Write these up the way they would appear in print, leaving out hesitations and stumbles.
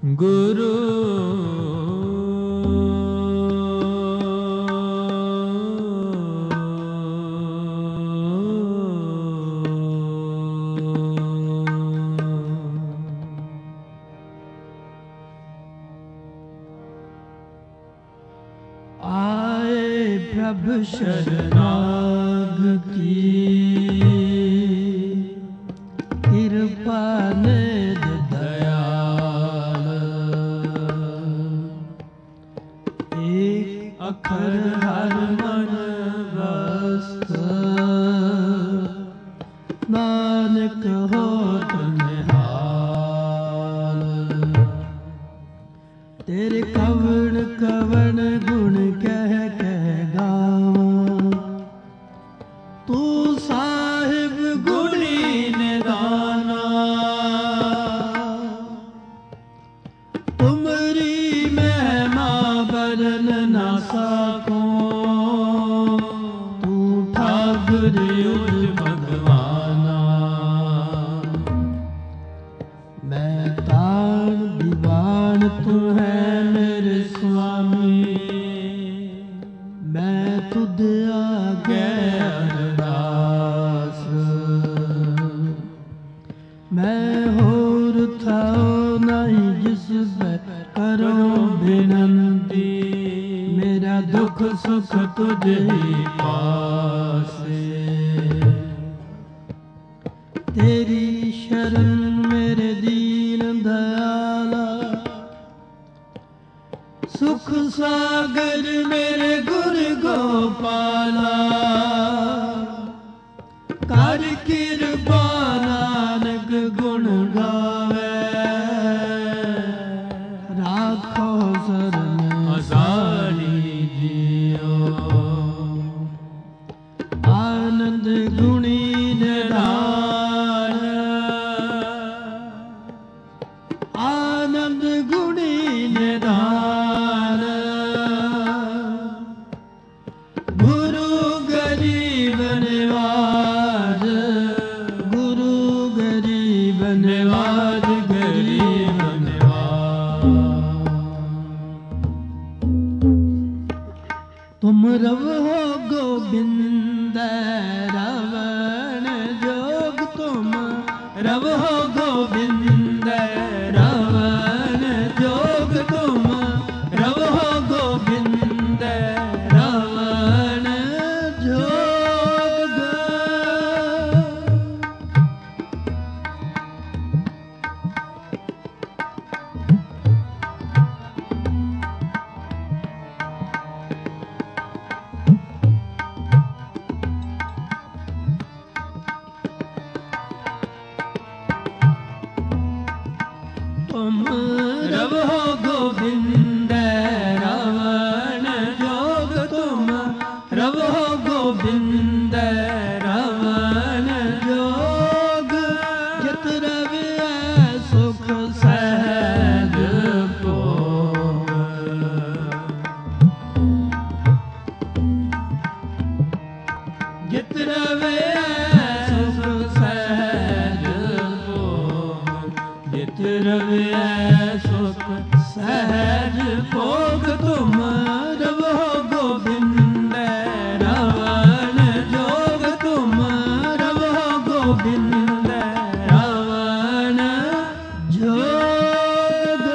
ਗੁਰੂ ਆਏ ਪ੍ਰਭ ਸ਼ਰਨਾਗਤੀ ਕਿਰਪਾ ਨਿਧ ਦਇਆਲ ਏਕ ਅਖਰ ਹਰ ਮਨ ਵਸਤ ਨਾਨਕ ਹੋਤ ਨਿਹਾਲ ਤੇਰੇ ਕਵਣ ਕਵਣ ਗੁਣ ਕਹਿ ਕਹਿ ਗਾਵਾਂ ਤੂੰ ਸਾਹਿਬ ਗੁਣੀ ਨਿਦਾਨਾ ਤੁਮਰੀ ਮਹਿਮਾ ਬਰਨ ਨਾ ਸਕੂੰ ਤੂੰ ਠਾਕੁਰ ਉਜ ਭਗਵਾਨਾ ਮੈਂ ਤਾਣ ਦੀਵਾਨ ਤੂੰ ਹੈ ਮੇਰੇ ਸੁਆਮੀ ਮੈਂ ਤੁਧ ਆਗੇ ਅਰਦਾਸ ਮੈਂ ਹੋਰ ਥਾਉ ਨਹੀਂ ਜਿਸ ਪੈ ਕਰੋ ਬੇਨੰਤੀ ਮੇਰਾ ਦੁੱਖ ਸੁਖ ਤੁਝ ਹੀ ਪਾਸੇ ਤੇਰੀ ਸ਼ਰਨ ਮੇਰੇ ਦੀਨ ਦਇਆਲਾ ਸੁਖ ਸਾਗਰ ਮੇਰੇ ਗੁਰ ਗੋਪਾਲਾ ਕਰ ਕਿਰਪਾ ਨਾਨਕ ਗੁਣ ਗਾਵੇ ਰਾਖੋ ਸਰਨ ਅਸਾੜੀ ਜੀਓ ਆਨੰਦ ਗੁਣੀ ਨਿਧਾਨ ਆਨੰਦ ਗੁਣੀ ਨਿਧਾਨ ਗੁਰੂ ਗਰੀਬ ਨਿਵਾਜ ਗੁਰੂ ਗਰੀਬ ਨਿਵਾਜ ਗਰੀਬ ਨਿਵਾਜ ਤੁਮ ਰਵ ਹੋ ਗੋਬਿੰਦ ਰਵਣ ਜੋਗ ਤੁਮ ਰਵ ਹੋ ਗੋਬਿੰਦ ਰਵਣ ਜੋਗ ਤੁਮ ਰਵ ਹੋ ਗੋਬਿੰਦ ਰਵਣ ਜੋਗ ਤੁਮ ਰਵ ਹੋ ਗੋਬਿੰਦ ਰਵਣ ਜੋਗ ਤੁਮ ਰਵ ਹੋ ਗੋਬਿੰਦ ਰਵਣ ਜੋਗ ਜਿਤ ਰਵਿਐ ਸੁਖ ਸਹਿਜ ਭੋਗ ਜਿਤ ਰਵਿਐ ਸੁਖ ਸਹਿਜ ਭੋਗ ਜਿਤ ਰਵਿਐ ਸੁਖ ਸਹਿਜ ਭੋਗ ਤੁਮ ਰਵੋ ਗੋਬਿੰਦ ਰਵਣ ਜੋਗ ਤੁਮ ਰਵੋ ਗੋਬਿੰਦ ਰਵਣ ਜੋਗ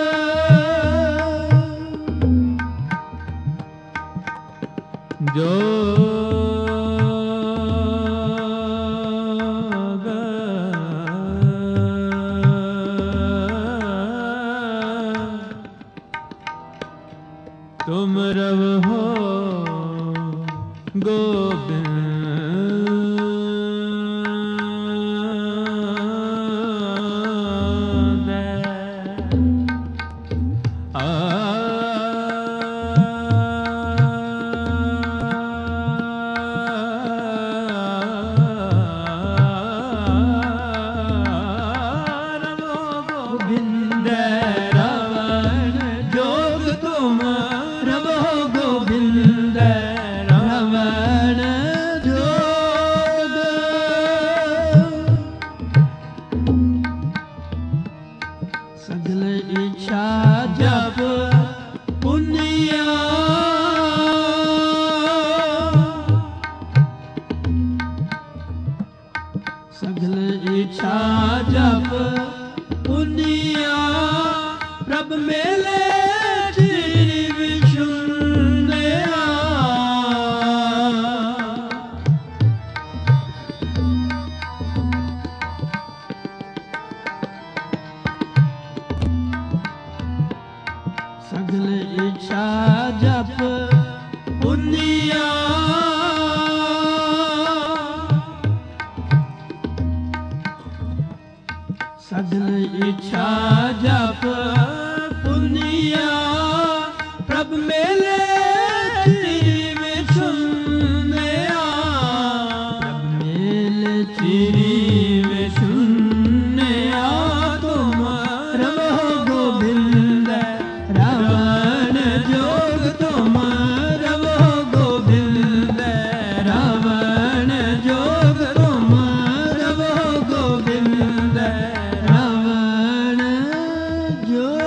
ਤੁਮ ਰਵ ਹੋ ਗੋਬਿੰਦ ਗੋਬਿੰਦ ਰਵਣ ਜੋਗ ਤੁਮ ਰਵੋ ਗੋਬਿੰਦ ਸਗਲ ਇੱਛਾ ਜਪ ਪੁੰਨਿਆ ਸਗਲ ਇੱਛਾ ਜਪ ਪੁੰਨਿਆ ਪ੍ਰਭ ਮੇਲੇ ਚਿਰ ਵਿਸ਼ੁੰਨਿਆ ਸਗਲ ਇੱਛਾ ਜਪ ਪੁੰਨਿਆ ਸਗਲ ਇੱਛਾ ਜਪ ਪੁੰਨਿਆ ਪ੍ਰਭ ਮੇਲੇ ਚਿਰ ਵਿਸ਼ੁੰਨਿਆ ਪ੍ਰਭ ਮੇਲੇ ਚਿਰ ਵਿਸ਼ੁੰਨਿਆ ਤੁਮ ਰਵੋ ਗੋਬਿੰਦ ਰਾਵਣ ਜੋਗ ਤੁਮ ਰਵੋ ਗੋਬਿੰਦ ਰਾਵਣ ਜੋਗ ਤੁਮ ਰਵੋ ਗੋਬਿੰਦ ਰਾਵਣ ਜੋਗ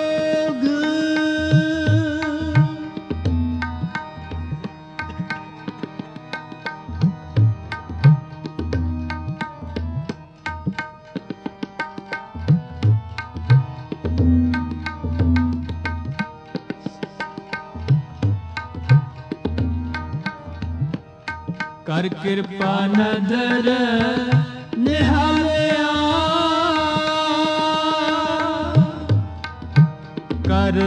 ਕਰ ਕਿਰਪਾ ਨਦਰ ਨਿਹਾਲਿਆ ਕਰ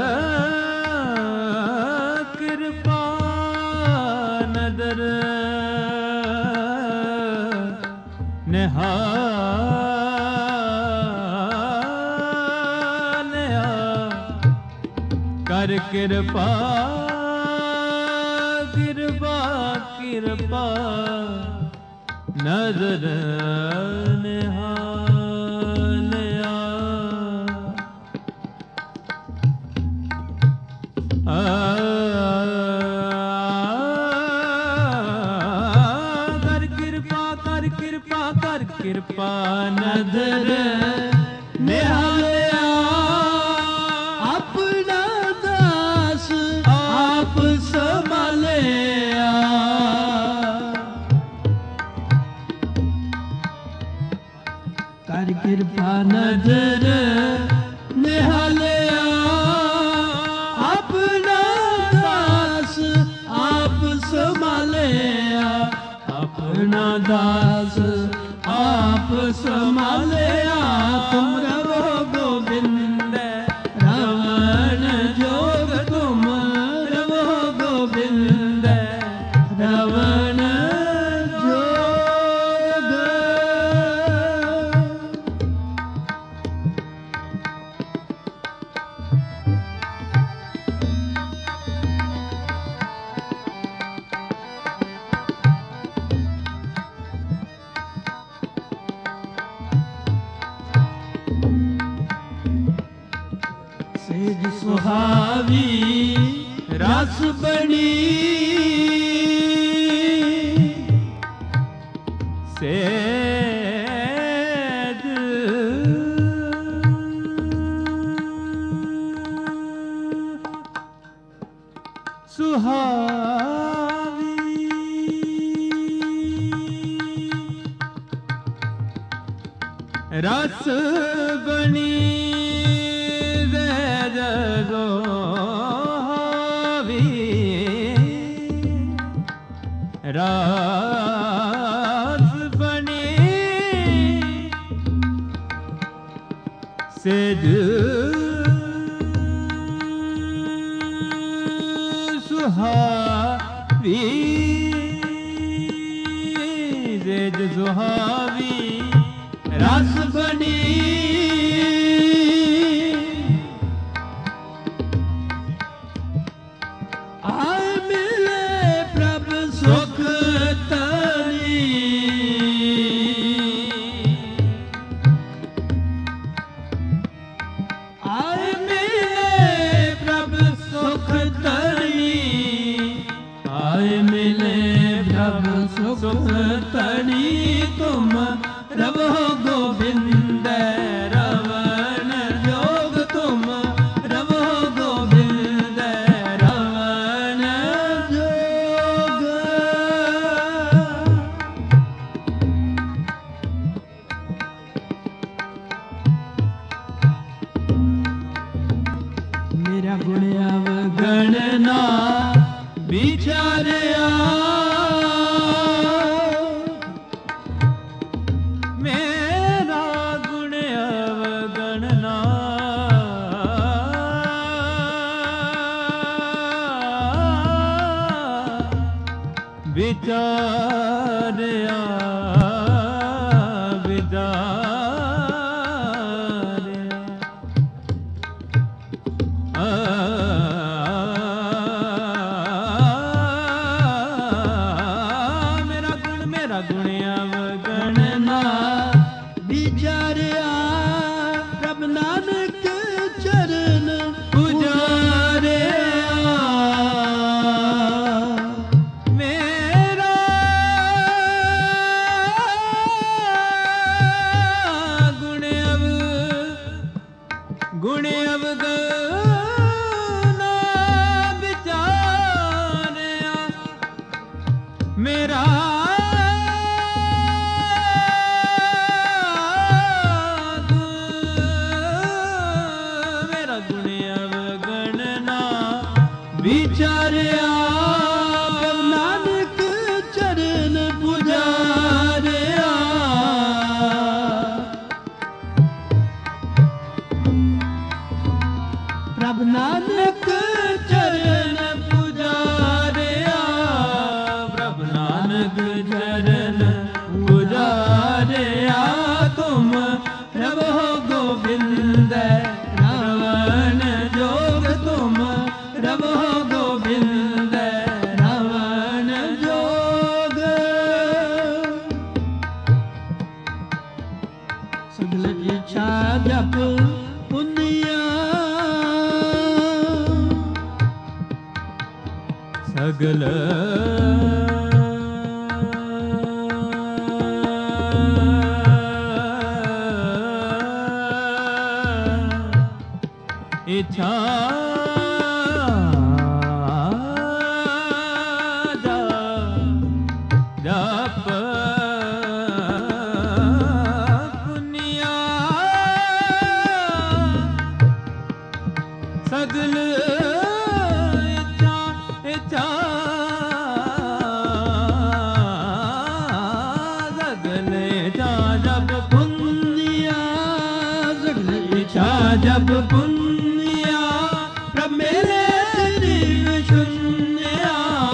ਕਿਰਪਾ ਨਦਰ ਨਿਹਾਲਿਆ ਕਰ ਕਿਰਪਾ ਕਿਰਪਾ ਨਜ਼ਰ ਨਿਹਾਲਿਆ ਕਰ ਕਿਰਪਾ ਕਰ ਕਿਰਪਾ ਕਰ ਕਿਰਪਾ ਨਜ਼ਰ ਨਿਹਾਲਿਆ ਆਪਣਾ ਦਾਸ ਆਪ ਸੰਭਾਲਿਆ ਕਰ ਕਿਰਪਾ ਨਜ਼ਰ ਨਿਹਾਲਿਆ ਆਪਣਾ ਦਾਸ ਆਪ ਸੰਭਾਲਿਆ ਆਪਣਾ ਦਾਸ ਆਪ ਸੰਭਾਲਿਆ ਤੁਮ ਰਵੋ ਗੋਬਿੰਦ ਰਾਵਣ ਜੋਗ ਤੁਮ ਰਵੋ ਗੋਬਿੰਦ ਰਾਵਣ ਸੇਜ ਸੁਹਾਵੀ ਰਸ ਬਣੀ ਸੇਜ ਸੁਹਾਵੀ ਰਸ ਬਣੀ ਰਾਸ ਬਣੀ ਸੇਜ ਸੁਹਾਵੀ ਸੇਜ ਸੁਹਾਵੀ ਰਸ ਬਣੀ ਸੁਖ ਤਣੀ ਤੁਮ ਰਵੋ ਗੋਬਿੰਦ ਰਵਣ ਗੁਣ ਅਵਗਣ ਨਾ ਵਿਚਾਰਿਆ ਮੇਰਾ ਗੁਣ ਅਵਗਣ ਨਾ ਵਿਚਾਰਿਆ ਗੁਣ ਅਵਗਣ ਵਿਚਾਰਿਆ ਮੇਰਾ ਗੁਣ ਅਵਗਣ ਨਾ ਵਿਚਾਰਿਆ ਨਾਨਕ ਚਰਨ ਪੁਜਾਰਿਆ ਪ੍ਰਭ ਨਾਨਕ ਚਰਨ ਪੁਜਾਰਿਆ ਪ੍ਰਭ ਨਾਨਕ ਚਰਨ ਪੁਜਾਰਿਆ ਤੁਮ ਪ੍ਰਭੋ ਗੋਬਿੰਦ ਰਵਣ ਜੋਗ ਤੁਮ ਪ੍ਰਭੋ ਗੋਬਿੰਦ ਰਵਣ ਜੋਗ ਸਗਲ ਇੱਛਾ ਜਪ ਪੁੰਨਿਆ ਸਗਲ ਇੱਛਾ ਜਪ ਪੁੰਨਿਆ ਸਗਲ ਜਪ ਪੁੰਨਿਆ ਪ੍ਰਭ ਮੇਰੇ ਤੇਰੀ ਸੁਨਿਆ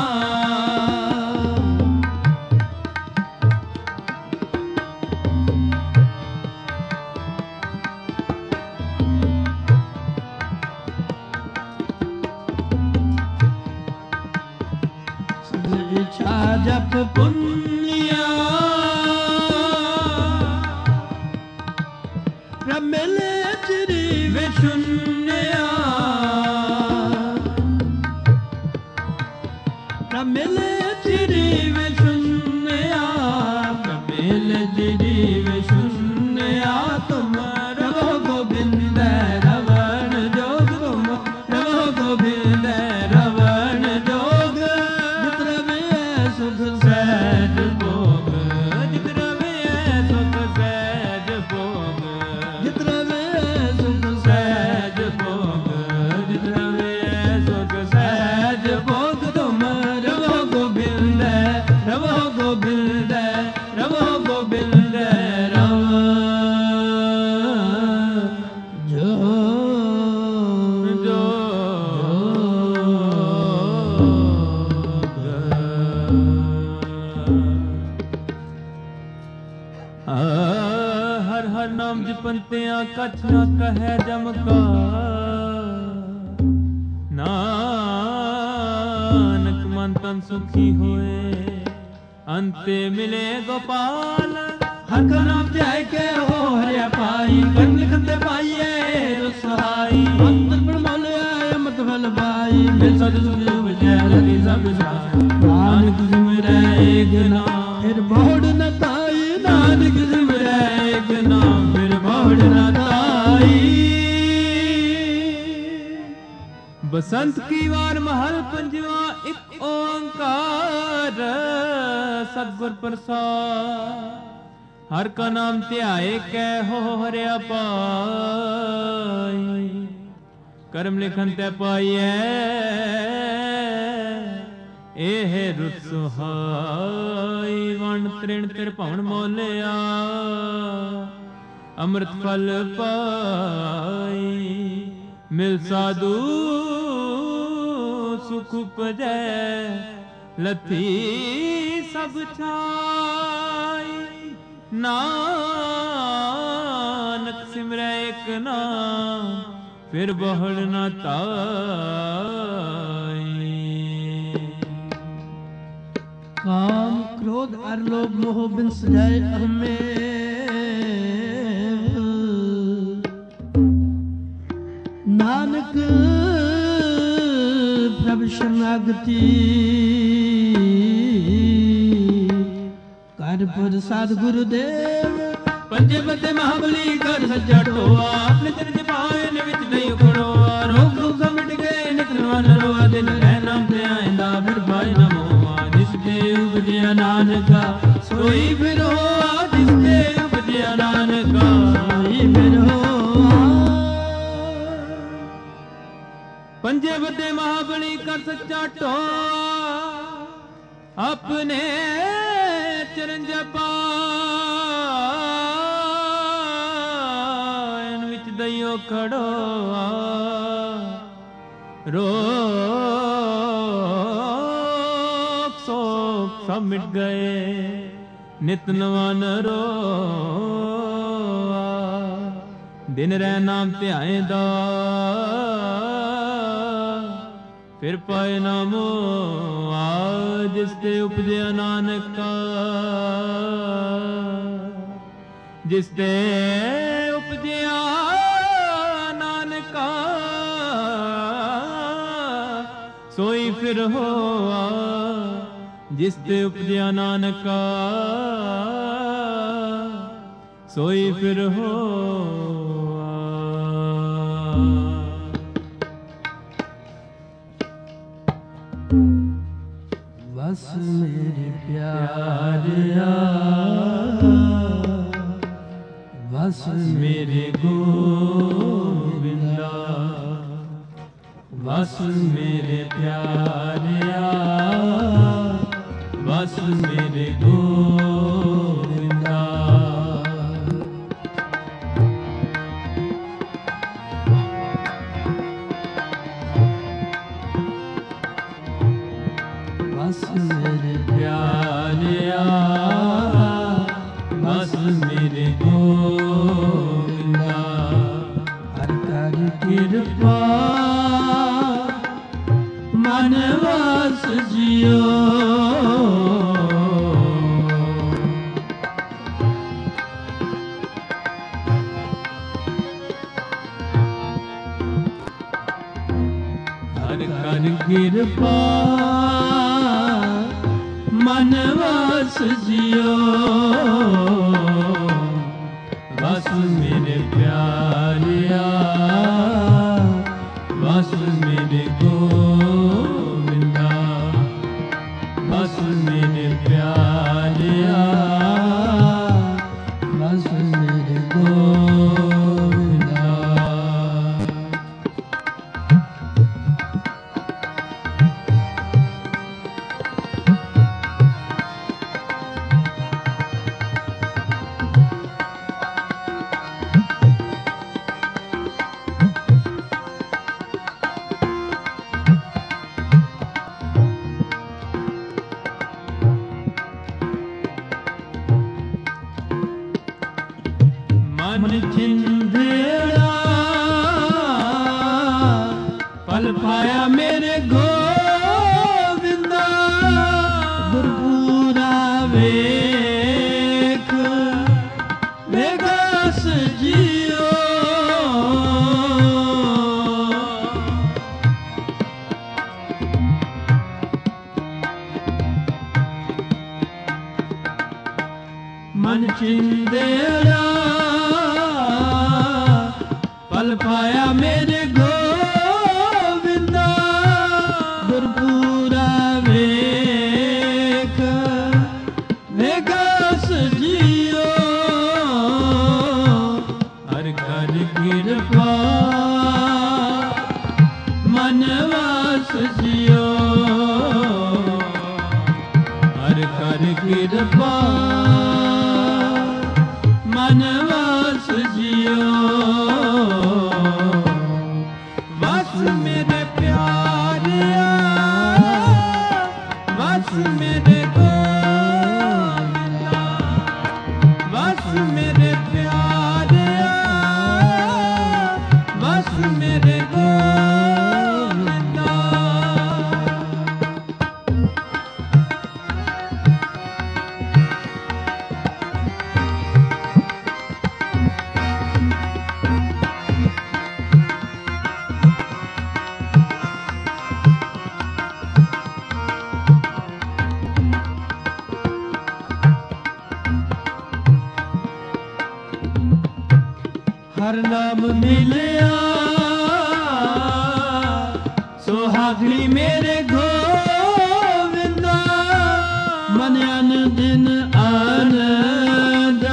ਇੱਛਾ ਜਪ ਪੁੰਨਿਆ ਪ੍ਰਭ ਮੇਰੇ ਵਿਸ਼ੁੰਨਿਆ ਪ੍ਰਮੇਲੇ ਤੇਰੀ ਵਿਸ਼ੁੰਨਿਆ ਪ੍ਰਮੇਲੇ ਤੇਰੀ ਵਿਸ਼ੁੰਨਿਆ ਤੁਮ ਰਵੋ ਗੋਬਿੰਦ ਰਵਣ ਜੋਗ ਤੁਮ ਰਵੋ ਗੋਬਿੰਦ ਰਵਣ ਜੋਗ ਜਿਤ ਰਵੇ ਸੁਖ ਸਹਿਜ ਭੋਗ ਜਿਤ ਰਵੇ ਸੁਖ ਸਹਿਜ ਭੋਗ ਜਿਤ ਰਵੇ ਸਹਿਜ ਭੋਗ ਜਿਤ ਰਵੇ ਸੁਖ ਸਹਿਜ ਭੋਗ ਤੁਮ ਰਵੋ ਗੋਬਿੰਦ ਰਵੋ ਗੋਬਿੰਦ ਰਵੋ ਗੋਬਿੰਦ ਰਵ ਜੋ ਜੋ ਹਰ ਹਰ ਨਾਮ ਜਪੰਤਿਆਂ ਕਛ ਨਾ ਕਹੈ ਜਮ ਕਾ ਨਾਨਕ ਮਨ ਤਨ ਸੁਖੀ ਹੋਏ ਅੰਤੇ ਮਿਲੇ ਗੋਪਾਲ ਹਰ ਕਾ ਨਾਮ ਧਿਆਇ ਕੇ ਹੋ ਹਰਿਆ ਪਾਈ ਕੰਨ ਖੰਦੇ ਪਾਈਏ ਰਸਹਾਈ ਅੰਤਰ ਬ੍ਰਹਮਲਿਆ ਅਮਤ ਫਲ ਪਾਈ ਮਿਲ ਸਦ ਸੁਖ ਵਿਚੈ ਰਤੀ ਸਭ ਸਾਈ ਨਾਨਕ ਸਿਮਰੈ ਏਕ ਨਾਮ ਫਿਰ ਬਹੁੜ ਨ ਤਾਈ ਨਾਨਕ ਸਿਮਰੈ ਏਕ ਨਾਮ ਫਿਰ ਬਹੁੜ ਨ ਤਾਈ ਬਸੰਤ ਕੀ ਵਾਰ ਮਹਲ ਪੰਜਵਾ ਇੱਕ ਓੰਕਾਰ ਸਤਿਗੁਰ ਪ੍ਰਸਾਦ ਹਰ ਕਾ ਨਾਮ ਧਿਆਏ ਕੈ ਹੋ ਹਰਿਆ ਪਾਈ ਕਰਮ ਲਿਖਨ ਤੇ ਪਾਈਐ ਇਹ ਰੁੱਤ ਸੁਹਾਈ ਵਣ ਤ੍ਰਿਣ ਤਿਰ ਭਵਨ ਮੋਲਿਆ ਅੰਮ੍ਰਿਤ ਫਲ ਪਾਈ ਮਿਲ ਸਾਧੂ ਸੁਖ ਉਪਜੈ ਲੱਥੀ ਸਭ ਛਾਈ ਨਾਨਕ ਸਿਮਰੈ ਇਕ ਨਾਮ ਫਿਰ ਬਹੁੜ ਨਾ ਤਾਈ ਕਾਮ ਕ੍ਰੋਧ ਅਰ ਲੋਭ ਮੋਹ ਬਿਨ ਸਜਾਏ ਅਹਮੇ ਨਾਨਕ ਪ੍ਰਭ ਸ਼ਰਨਾਗਤੀ ਕਰ ਪ੍ਰਸਾਦ ਗੁਰਦੇਵ ਪੰਜੇ ਬੰਦੇ ਮਹਾਬਲੀ ਕਰ ਸੱਜਾ ਢੋਆ ਆਪਣੇ ਚਰਨ ਪਾਏ ਨੇ ਵਿੱਚ ਨਹੀਂ ਉਖੜੋਆ ਰੋਗ ਦੁਖ ਮਿਟ ਗਏ ਨਿਤ ਨਵਨ ਰੋਆ ਦਿਨ ਰਹਿ ਨਾਮ ਤੇ ਆਇਂਦਾ ਫਿਰ ਪਾਏ ਨਾ ਮੋਆ ਜਿਸ ਦੇ ਉਪਜਿਆ ਨਾਨਕਾ ਸੋਈ ਫਿਰ ਹੋਆ ਜਿਸ ਦੇ ਉਪਜਿਆ ਨਾਨਕਾ ਸੋਈ ਫਿਰ ਹੋਆ ਪੰਜੇ ਬੰਦੇ ਮਹਾਬਲੀ ਕਰ ਸੱਚਾ ਢੋਆ ਆਪਣੇ ਚਰਨ ਜਪਾ ਵਿੱਚ ਦਈਓ ਖੜੋਆ ਰੋਗ ਸੋਗ ਸਭ ਮਿਟ ਗਏ ਨਿਤ ਨਵਾਂ ਰੋਆ ਦਿਨ ਰਹਿ ਨਾਮ ਧਿਆਏਂਦਾ ਫਿਰ ਪਾਏ ਨਾਮੋ ਆ ਜਿਸ ਤੇ ਉਪਜਿਆ ਨਾਨਕਾ ਜਿਸ ਤੇ ਉਪਜਿਆ ਨਾਨਕਾ ਸੋਈ ਫਿਰ ਹੋਆ ਜਿਸ ਤੇ ਉਪਜਿਆ ਨਾਨਕਾ ਸੋਈ ਫਿਰ ਹੋਆ ਬਸ ਮੇਰੇ ਪਿਆਰਿਆ ਬਸ ਮੇਰੇ ਗੋਬਿੰਦਾ ਬਸ ਮੇਰੇ ਪਿਆਰਿਆ ਬਸ ਮੇਰੇ ਗੋਬਿੰਦਾ ਬਸ ਮੇਰੇ ਪਿਆਰਿਆ ਬਸ ਮੇਰੇ ਗੋਬਿੰਦਾ ਹਰ ਕਰ ਕਿਰਪਾ ਮਨ ਵਸ ਜਿਓ ਹਰ ਕਰ ਕਿਰਪਾ ਮਨ ਵਸ ਜਿਓ ਬਸ ਮੇਰੇ ਪਿਆਰਿਆ ਬਸ ਮੇਰੇ ਗੋਬਿੰਦਾ ਬਸ ਮੇਰੇ ਪਿਆਰਿਆ ਬਸ ਮੇਰੇ ਗੋਬਿੰਦਾ ਮਨ ਚਿੰਦੜਾ ਪਲ ਪਾਇਆ ਮੇਰੇ ਗੋਬਿੰਦਾ ਗੁਰਪੂਰਾ ਵੇਖ ਵੇਗਸ ਜਿਓ ਮਨ ਚਿੰਦੜਾ ਪਲ ਪਾਇਆ ਮੇਰੇ ਗੋਬਿੰਦਾ ਗੁਰਪੂਰਾ ਵੇਖ ਵੇਗਸ ਜਿਓ ਹਰ ਕਰ ਕਿਰਪਾ मनवास जियो हर कर कृपा मनवास जियो बस मेरे प्यारिया बस मेरे गोविंदा बस मेरे प्यारिया बस मेरे गोविंदा हर नाम मिलया सुहागणी मेरे गोविंदा मन अन दिन आनंद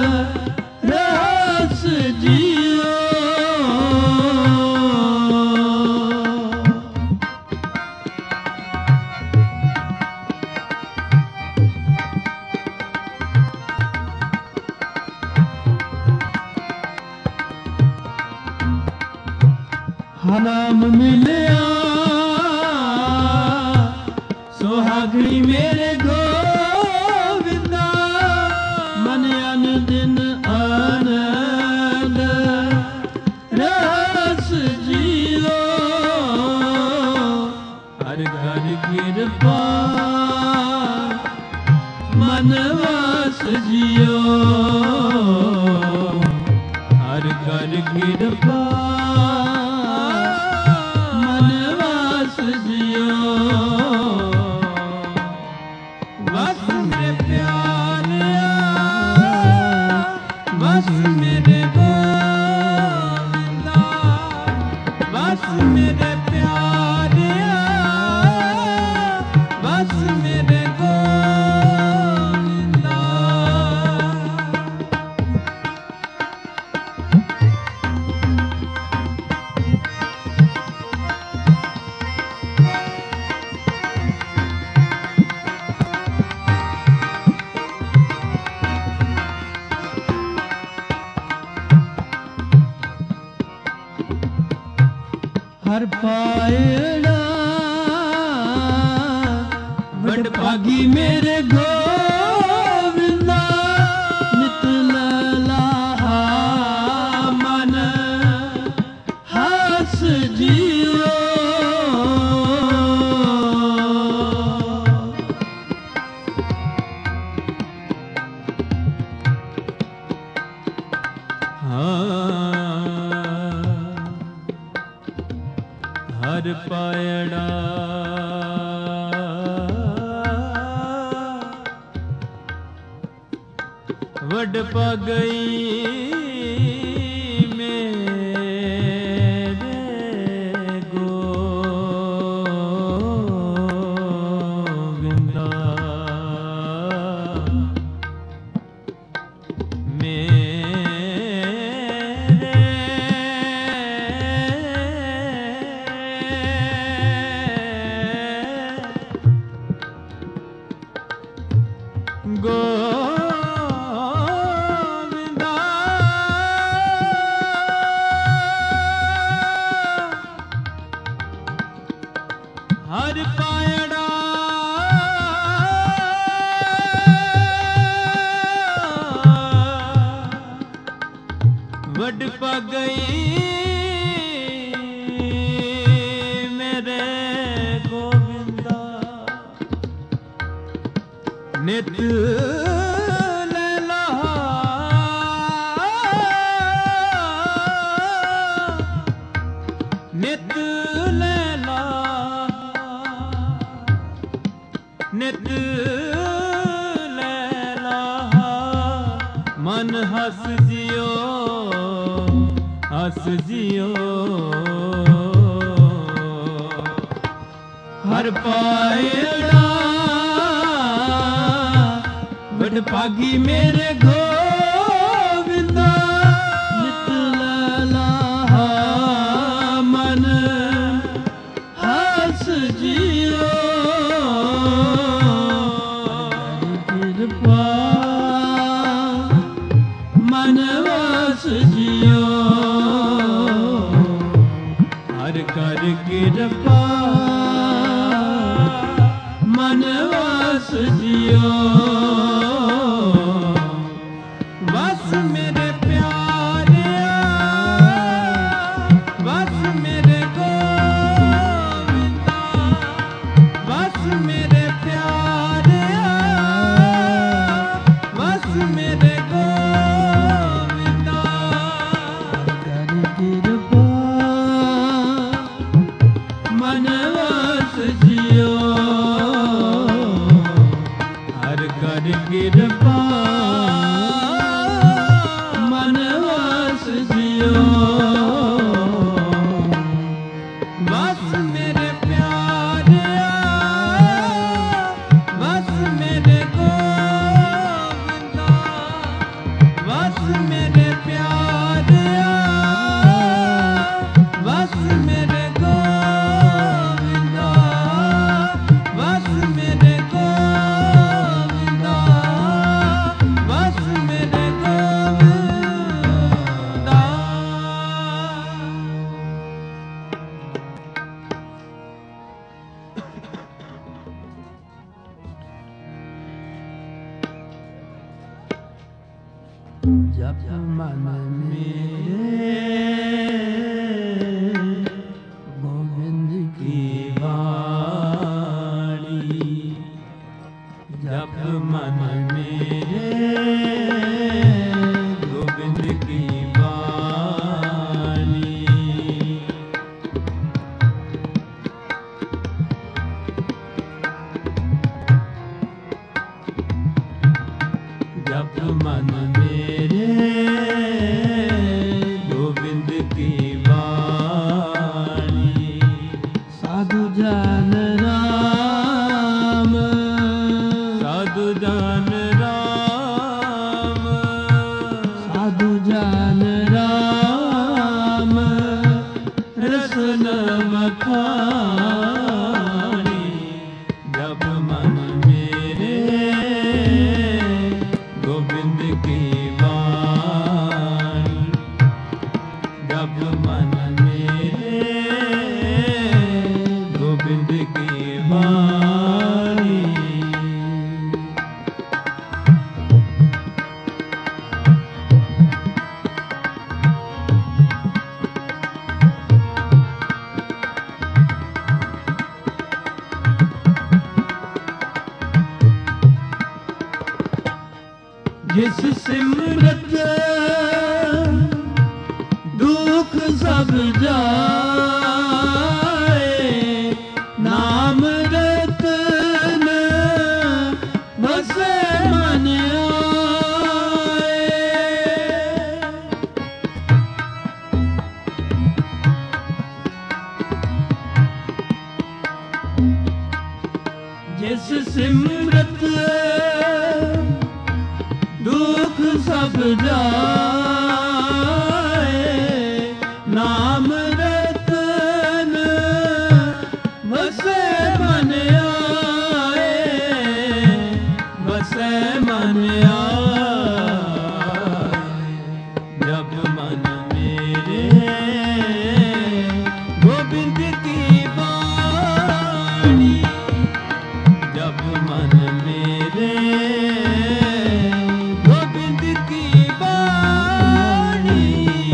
रस जियो नाम मिलया सुहागणी मेरे गोविंदा मन अन दिन आनंद रस जियो हर घर कृपा मनवास जियो हर घर कृपा बस मेरे प्यारिया बस मेरे गोविंदा बस मेरे प्यारिया बस मेरे गोविंदा हर पायड़ा बड़ भागी मेरे गोविंदा नित ललाहा मन हस जियो हर पायड़ा वड पा गई मेरे गोविंदा गोविंदा हर पायड़ा वड पा गई मेरे गोविंदा नित लैला नित लैला नित लैला मन हस जियो हर पायड़ा बड़ भागी मेरे गोविंदा नित ललाहा मन हर कृपा मन वास जियो बस मेरे प्यारिया बस मेरे गोविंदा बस मेरे प्यारिया बस मेरे गोविंदा कर कृपा मन वास जियो हर कर कृपा मन वास जियो बस मेरे प्यारिया बस मेरे गोविंदा बस मेरे प्यारिया बस मेरे गोविंदा बस मेरे गोविंदा बस मेरे गोविंदा जप मन मेरे गोविंद की वाणी जप मन मेरे गोविंद की वाणी जप मन मेरे गोविंद की वाणी साधु जन राम साधु जन राम साधु जन राम रसन मखानी जप मन मेरे गोविंद की वाणी जप मन मेरे गोविंद की वाणी जिस सिमरत दुख सब जाए नाम रतन बसे मन आए जिस सिमरत दुख सब जाए नाम रतन बसे मन आए बसे मन आए जप मन मेरे गोविंद की वाणी जप मन मेरे गोविंद की वाणी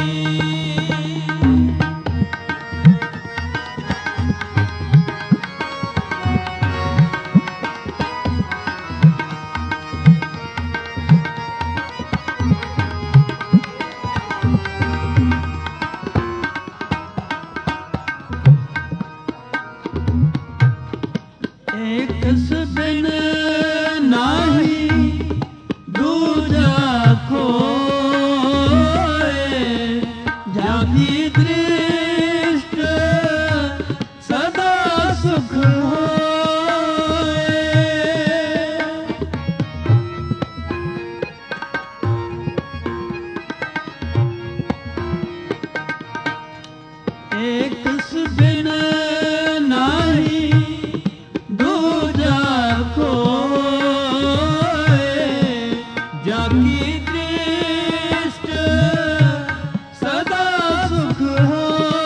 एक बिन नाही दूजा खोए जाति दृष्ट सदा सुख होए एक बिन नाही दूजा खोए जाकी दृष्ट सदा सुख हो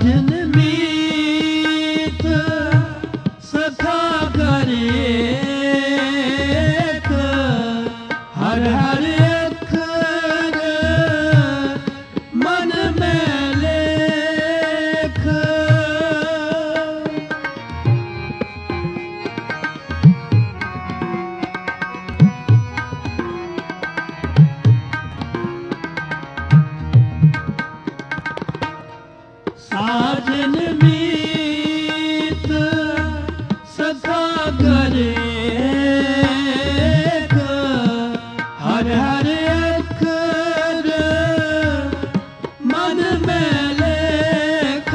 ਸਾਜਨ ਮੀਤ ਸਖਾ ਕਰੇਕ ਹਰ ਹਰ ਅੱਖਰ ਮਨ ਮੈਂ ਲੇਖ ਸਾਜਨ ਮੀਤ ਸਖਾ ਕਰੇਕ ਹਰ ਹਰ ਅੱਖਰ ਮਨ ਮੈਂ ਲੇਖ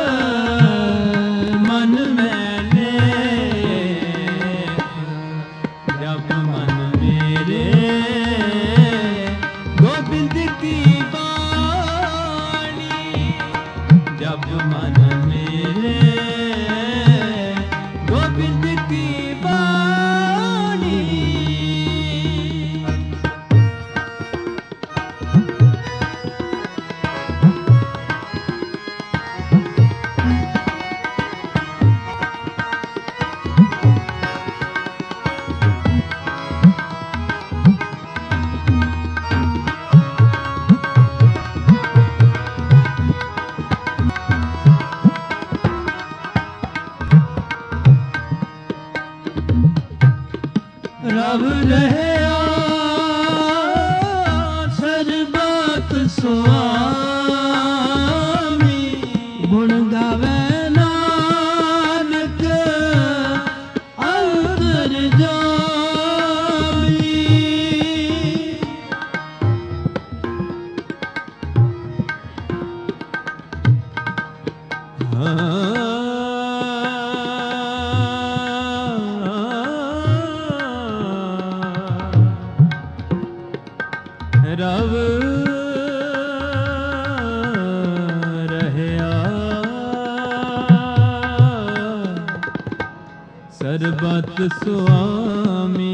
ਮਨ ਮੈਂ ਲੇਖ ਜਪ ਮਨ ਮੇਰੇ ਗੋਬਿੰਦ ਕੀ ਬਾਣੀ ਜਪ ਮਨ ਮੇਰੇ ਗੋਬਿੰਦ ਕੀ ਬਾਣੀ ਰਵ ਰਹਿਆ ਸਰਬਤ ਸੁਆਮੀ ਗੁਣ ਗਾਵੇ ਨਾਨਕ ਅੰਤਰ ਜਾਮੀ ਰਵ ਰਹਿਆ ਸਰਬਤ ਸੁਆਮੀ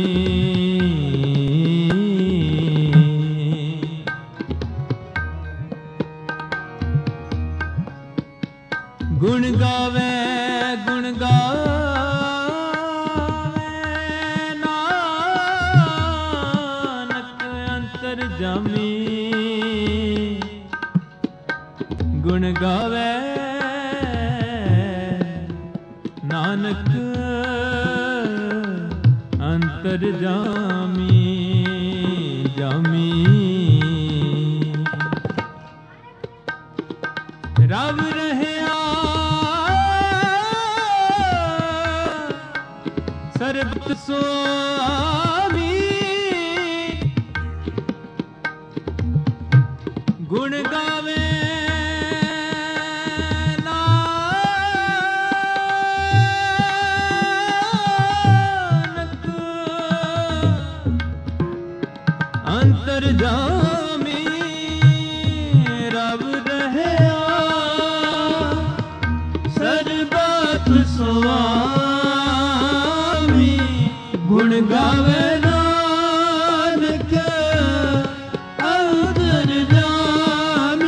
ਗੁਣ ਗਾਵੇ ਗੁਣ ਗਾਵੇ ਨਾਨਕ ਅੰਤਰ ਜਾਮੀ ਗੁਣ ਗਾਵੇ ਨਾਨਕ ਅੰਤਰ ਜਾਮੀ ਜਾਮੀ ਰਵ ਰਹਿਆ ਸਰਬਤ ਸੁਆਮੀ ਗੁਣ ਗਾਵੇ ਨਾਨਕ ਅੰਤਰ ਜਾਮੀ ਰਵ ਰਹਿਆ ਸਰਬਤ ਸੁਆਮੀ ਗੁਣ ਗਾਵੇ ਨਾਨਕ ਅੰਤਰ ਜਾਮੀ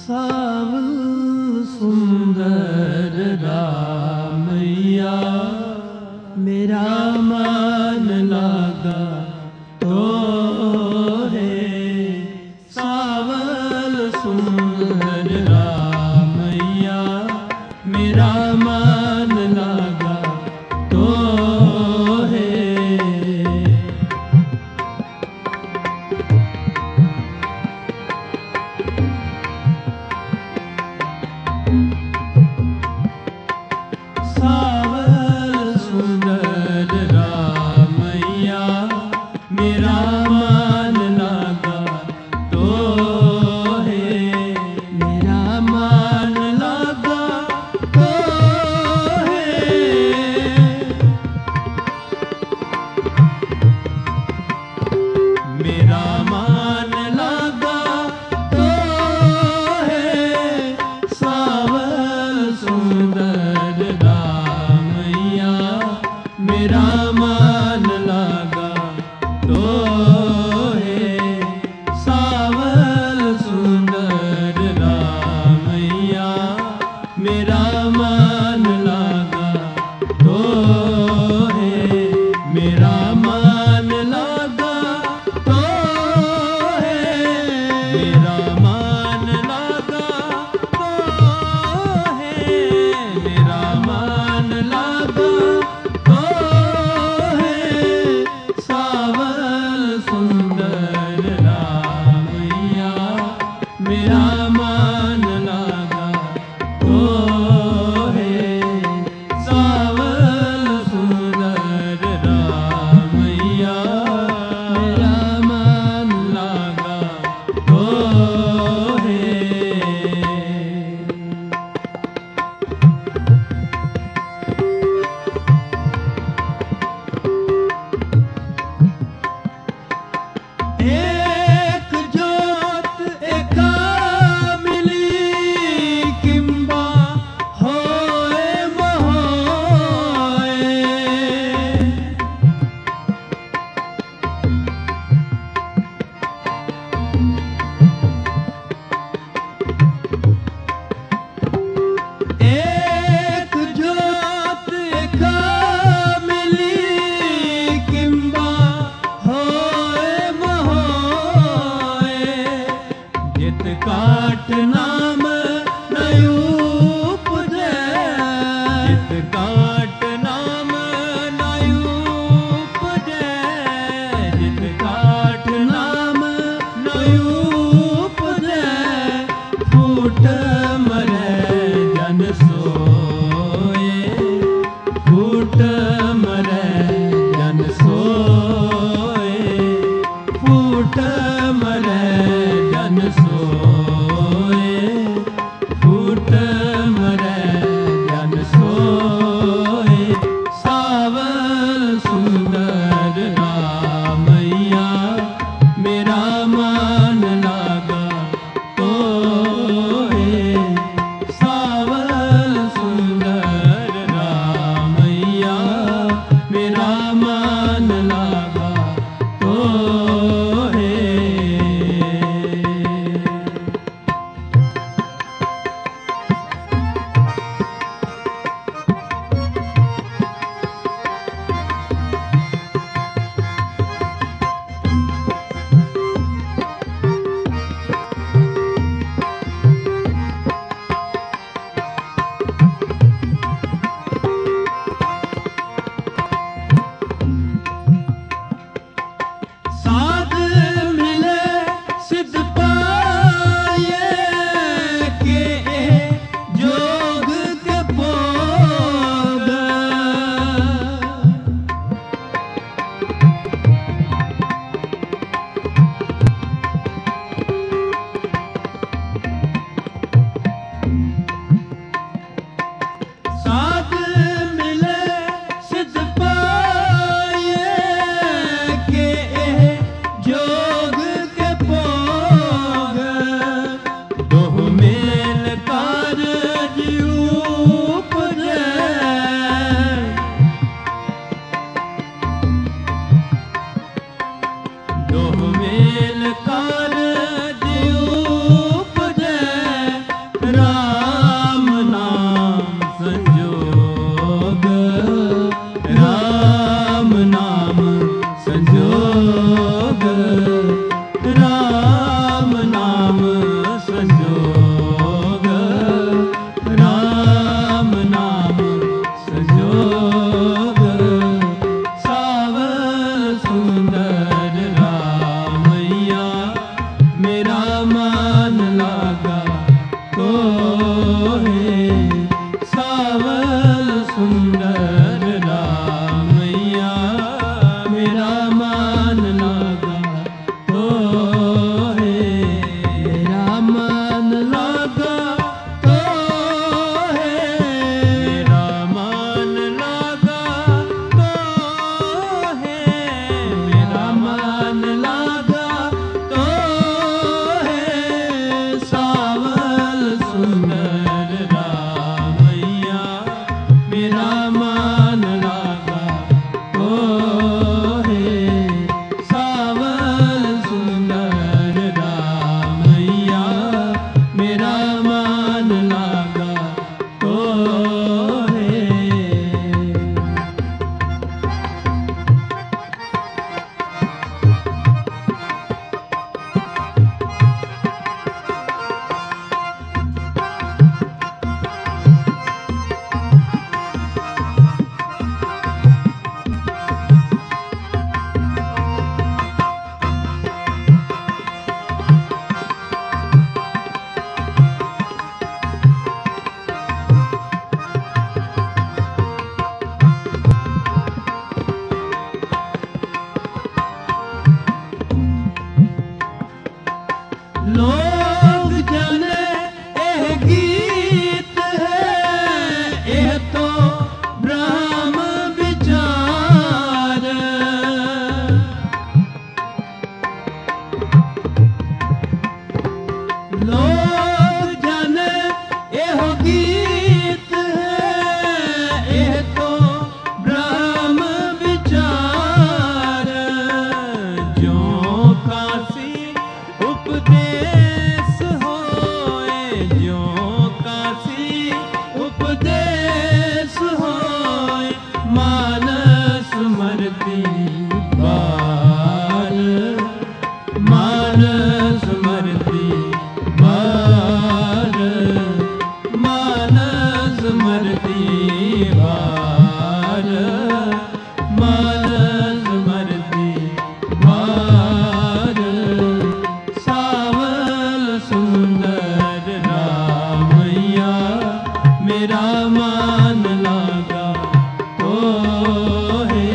सावल सुंदर रामैया मेरा मन लागा तो है सावल सुंदर रामैया मेरा मन लागा तो है सावल सुंदर रामैया मेरा मन लागा तो है मेरा मन लागा तो है मेरा मन लागा तो है सावल सुंदर रामैया मेरा मन लागा तो है सावल सुंदर रामैया मेरा मन लागा तो है मेरा मन लागा तो है मेरा मन लागा तो है मेरा मन लागा तो है सावल सुंदर रामैया मेरा मन लागा तो है सावल सुंदर रामैया मेरा मन लागा तो है एक जोत एका मिली किंबा होए मोए एक जोत एका मिली किंबा होए मोए जित काट नाम नयूप जय जित काट नाम नयूप जय जित काट नाम नयूप जय फूट मरे जन सोए फूट मरे जन सोए फूट मरे जन सोए फूट मरे जन सोए सावल सुंदर रामैया मेरा मन लागा तो है सावल सुंदर रामैया मेरा मन लागा तो है साध मिले सिद्ध पाए के जोग के भोग उपदेश होय मानस मरती बार मानस मरती बार मानस मरती बार मानस मरती बार सावल सुंदर रामैया मेरा मान लागा तो है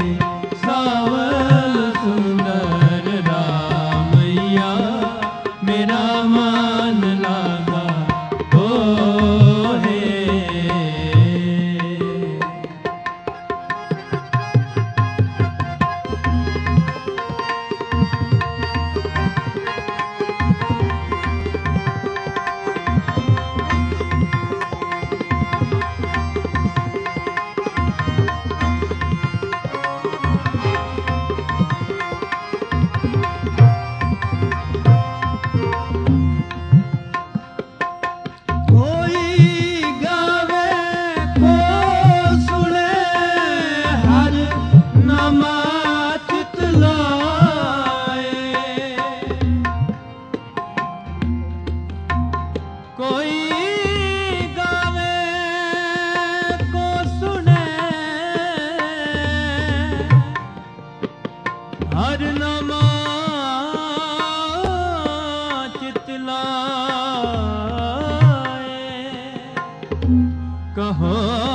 सावल सुंदर रामैया मेरा मान लागा तो है कोई गावे को सुने हर नामा चितलाए कोई गावे को सुने हर नामा चितलाए कहो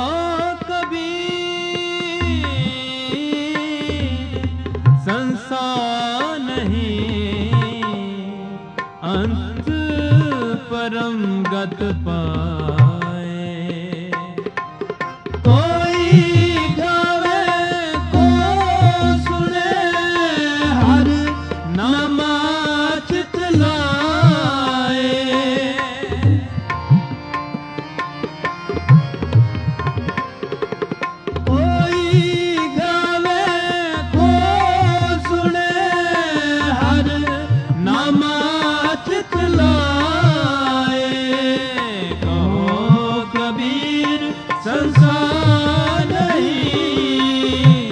कबीर संसार नहीं अंत परम गत पाए कोई गावे को सुने हर नामा चितलाए कोई गावे को सुने हर नामा चितलाए कहो कबीर संसार नहीं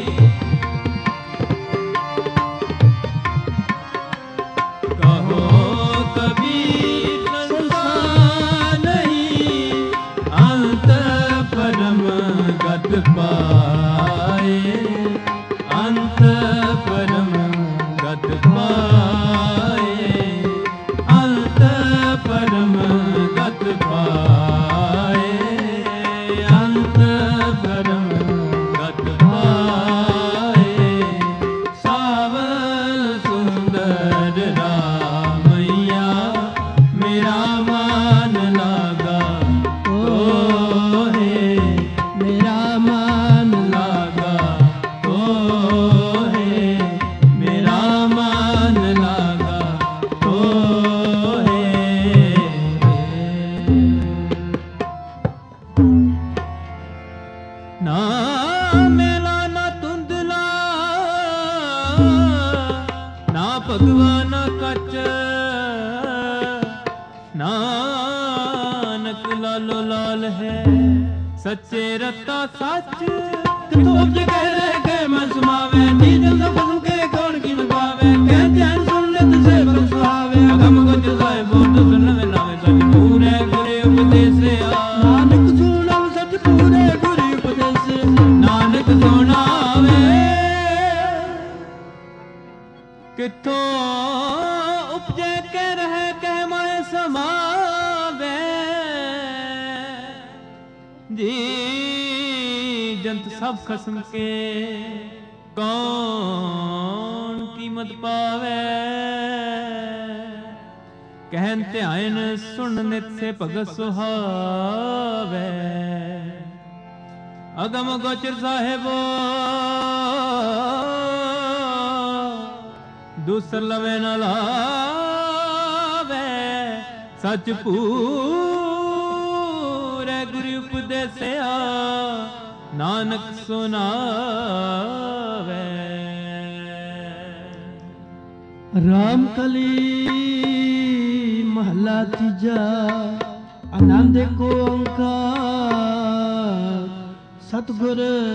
कहो कबीर संसार नहीं अंत परम गत पाए अंत परम गत पाए अंत परम गत पाए अंत परम गत पाए सावल सुंदर रामैया मेरा मान लागा तो है मेरा मान लागा तो है मेरा मान लागा तो है ना मेला ना तुंदला ना भगवान कच नानक लालो लाल है सच्चे रता सच कितो जगह रह के मन समावे नींद सब के कौन की लगावे कह ध्यान सुन ले तुझे बल सुहावे अगम गुज जाए बोट सुनवे नावे सच पूरे गुरे उपदेश नानक सुनाव सच पूरे गुरु उपदेश नानक सुनावे किथों उपजे के रह के माए समावे जी जंत सब खसम के कौन कीमत पावे कहन ध्यान सुन नित से भगत सुहावे अगम गोचर साहेबो दूसर लवे न लावे सच पूरे गुरु उपदेसिया नानक सुनावे रामकली महला तीजा आनंद को अंकार ਸਤਿਗੁਰ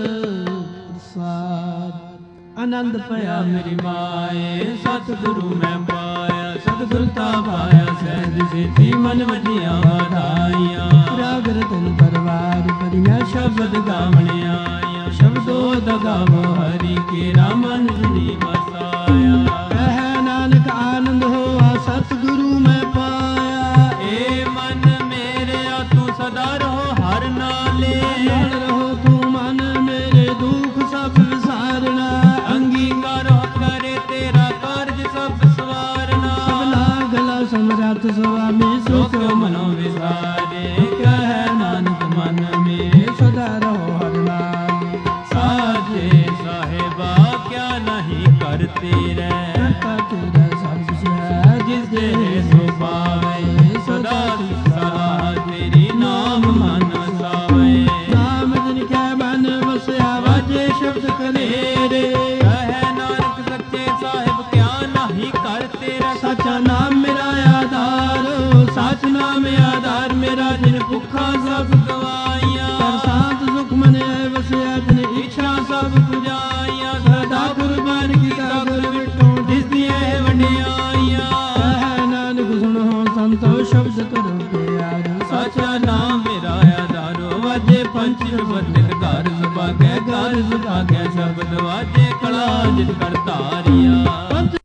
ਪ੍ਰਸਾਦ ਆਨੰਦ ਪਿਆ ਮੇਰੀ ਮਾਏ ਸਤਿਗੁਰੂ ਮੈਂ ਪਾਇਆ ਸਤਿਗੁਰ ਤਾ ਪਾਇਆ ਸਹਿਜ ਸਿੱਧੀ ਮਨ ਵਜੀਆਂ ਵਧਾਈਆਂ ਰਾਗ ਰਤਨ ਪਰਵਾਰ ਭਰੀਆਂ ਸ਼ਬਦ ਗਾਵਣ ਆਇਆ ਸ਼ਬਦੋ ਦਾ ਗਾਵੋ ਹਰੀ ਕੇ ਰਾਮਨ ਜੀ ਵਸਾਇਆ ਕਹਿ ਨਾਨਕ ਆਨੰਦ ਹੋਆ ਸਤਿਗੁਰੂ ਮੈਂ ਪਾਇਆ ਏ ਮਨ ਮੇਰਿਆ ਤੂੰ ਸਦਾ ਰਹੋ ਹਰ ਨਾਲੇ ਰਹੋ ਤੂੰ ਮਨ ਮੇਰੇ ਦੁੱਖ ਸਭ ਵਿਸਾਰਨਾ ਅੰਗੀਕਾਰ ਕਰੇ ਤੇਰਾ ਕਾਰਜ ਸਭ ਸਵਾਰਨਾ ਸਭਨਾ ਗਲਾ ਸਮਰੱਥ ਸੁਆਮੀ ਸੁਖ ਮਨੋ ਵਿਸਾਰੇ ਕਹਿ ਨਾਨਕ ਮਨ ਮੇਰੇ ਸਦਾ ਰਹੋ ਹਰ ਨਾਲੇ ਸਾਚੇ ਸਾਹਿਬਾ ਕਿਆ ਨਹੀਂ ਕਰਤੇ ਰਹਿ ਕਰਤਾ ਤੇਰਾ ਸਭ ਹੈ ਜਿਸ ਦੇ ਸੋ ਪਾਵੇ ਸਦਾ ਸਲਾਹ ਤੇਰੀ ਨਾਮ ਮਨ ਸਾਵੇ ਨਾਮ ਜਿਨ ਕੈ ਮਨ ਵਸਿਆ ਵਾਜੇ ਸ਼ਬਦ ਕਨੇਰੇ ਕਹਿ ਨਾਨਕ ਸੱਚੇ ਸਾਹਿਬ ਕਿਆ ਨਹੀਂ ਕਰਤੇ ਰਹਿ ਸੱਚਾ ਨਾਮ ਮੇਰਾ ਆਧਾਰ ਸੱਚ ਨਾਮ ਆਧਾਰ ਮੇਰਾ ਜਿਨ ਭੁੱਖਾ ਸਭ ਗਵਾਈਆਂ ਕਰ ਸਾਧ ਸੁਖ ਮਨ ਵਸਿਆ ਜਿਨ ਇੱਛਾ ਸਭ ਪੁਜਾਈਆਂ ਸਦਾ ਕੁਰਬਾਨ ਕੀਤਾ ਗੁਰ ਵਿਟੋ ਜਿਸ ਦੀਆਂ ਵਡਿਆਈਆਂ ਕਹਿ ਨਾਨਕ ਸੁਣੋ ਸੰਤੋ ਸ਼ਬਦ ਕਰੋ ਪਿਆਰ ਸੱਚਾ ਨਾਮ ਮੇਰਾ ਆਧਾਰੋ ਵਾਜੇ ਪੰਚ ਸ਼ਬਦ ਘਰ ਸੁਭਾਗੈ ਘਰ ਸੁਭਾਗੈ ਸ਼ਬਦ ਵਾਜੇ ਕਲਾ ਜਿਤ ਕਰ ਧਾਰਿਆ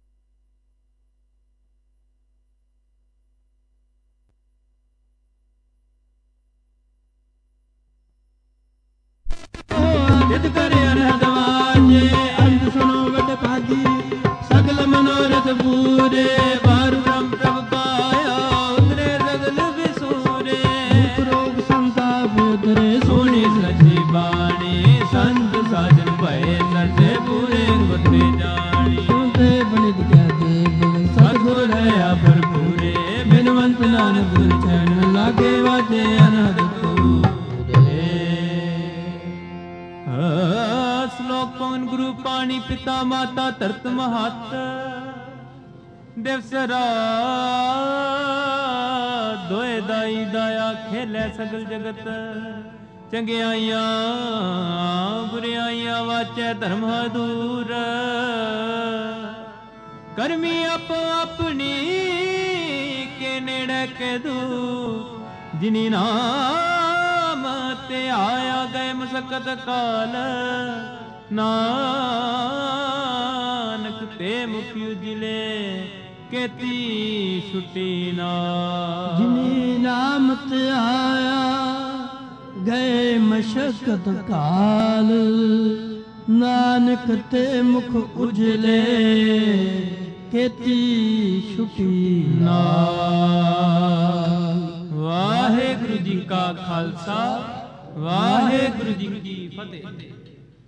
ਜਿਤ ਕਰੇ ਅਨਹਦ ਵਾਜੇ ਅੰਤ ਸੁਣੋ ਵਡ ਭਾਗੀ ਸਗਲ ਮਨੋਰਥ ਪੂਰੇ ਬਾਰ ਬ੍ਰਹਮ ਪ੍ਰਭ ਪਾਇਆ ਉਤਰੇ ਸਗਲ ਵਿਸੂਰੇ ਰੋਗ ਸੰਤਾਪ ਉਤਰੇ ਸੋਹਣੀ ਸੱਚੀ ਬਾਣੀ ਸੰਤ ਸਾਜਨ ਭਏ ਨਰਸੇ ਪੂਰੇ ਗੁਰਤੇ ਜਾਣੀ ਸੁਣਤੇ ਬਲਿਦ ਕਹਤੇ ਬਲ ਸਤਿਗੁਰ ਰਹਾ ਭਰਪੂਰੇ ਬਿਨਵੰਤ ਨਾਨਕ ਗੁਰ ਚਰਨ ਲਾਗੇ ਵਾਜੇ ਅਨਹਦ ਸ਼ਲੋਕ ਪਵਨ ਗੁਰੂ ਪਾਣੀ ਪਿਤਾ ਮਾਤਾ ਧਰਤ ਮਹੱਤ ਦਿਵਸ ਰਾਤ ਦੋਏ ਦਾਈ ਦਾਇਆ ਖੇਲੇ ਸਗਲ ਜਗਤ ਚੰਗਿਆਈਆਂ ਬੁਰਿਆਈਆਂ ਵਾਚੈ ਧਰਮ ਦੂਰ ਕਰਮੀ ਆਪ ਆਪਣੀ ਕੇ ਨੇੜੇ ਕੇ ਦੂ ਜਿਨੀ ਨਾਮ ਤੇ ਆਇਆ ਗਏ ਮੁਸਕਤ ਕਾਲ ਨਾਨਕ ਤੇ ਮੁਖ ਉਜਲੇ ਕੇਤੀ ਛੁੱਟੀ ਨਾ ਜਿਨੀ ਨਾਮ ਤੇ ਆਇਆ ਗਏ ਮਸ਼ਕਤ ਕਾਲ ਨਾਨਕ ਤੇ ਮੁਖ ਉਜਲੇ ਕੇਤੀ ਛੁੱਟੀ ਨਾ ਵਾਹਿਗੁਰੂ ਜੀ ਕਾ ਖਾਲਸਾ ਵਾਹਿਗੁਰੂ ਜੀ ਕੀ ਫਤਿਹ।